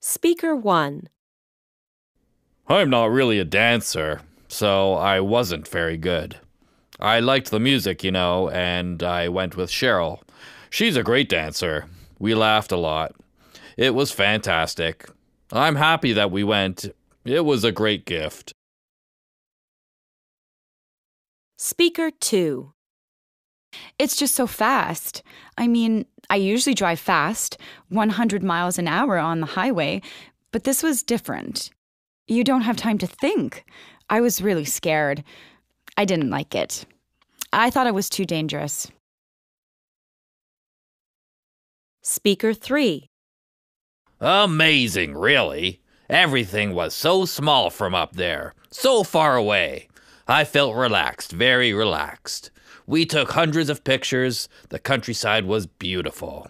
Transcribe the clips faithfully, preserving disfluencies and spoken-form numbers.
Speaker one. I'm not really a dancer, so I wasn't very good. I liked the music, you know, and I went with Cheryl. She's a great dancer. We laughed a lot. It was fantastic. I'm happy that we went. It was a great gift. Speaker two. It's just so fast. I mean, I usually drive fast, one hundred miles an hour on the highway, but this was different. You don't have time to think. I was really scared. I didn't like it. I thought it was too dangerous. Speaker three. Amazing, really. Everything was so small from up there, so far away. I felt relaxed, very relaxed. We took hundreds of pictures. The countryside was beautiful.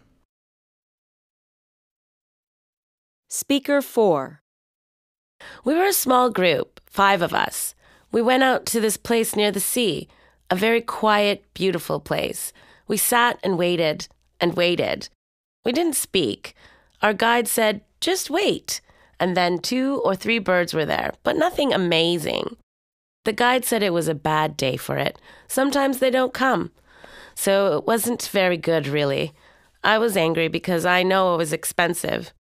Speaker four. We were a small group, five of us. We went out to this place near the sea, a very quiet, beautiful place. We sat and waited and waited. We didn't speak. Our guide said, "Just wait." And then two or three birds were there, but nothing amazing. The guide said it was a bad day for it. Sometimes they don't come. So it wasn't very good, really. I was angry because I know it was expensive.